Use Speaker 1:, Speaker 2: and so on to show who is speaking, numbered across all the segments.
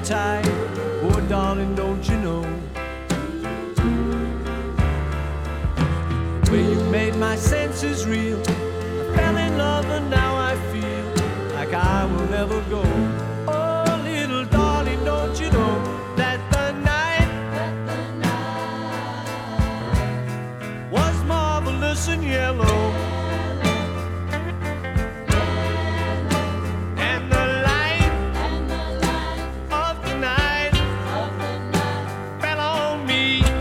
Speaker 1: tide. Oh, darling, don't you know? Where you made my senses real, I fell in love and now I feel like I will never go. Oh, little darling, don't you know that the night was marvelous and yellow, and the light of the night fell on me.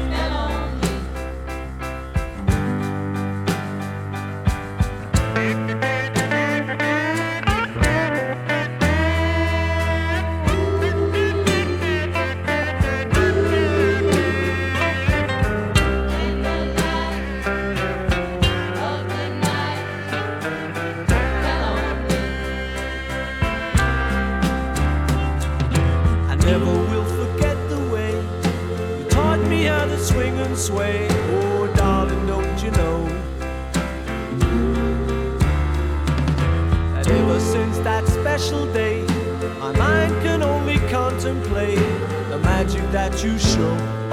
Speaker 1: Never will forget the way you taught me how to swing and sway. Oh, darling, don't you know that ever since that special day, my mind can only contemplate the magic that you show.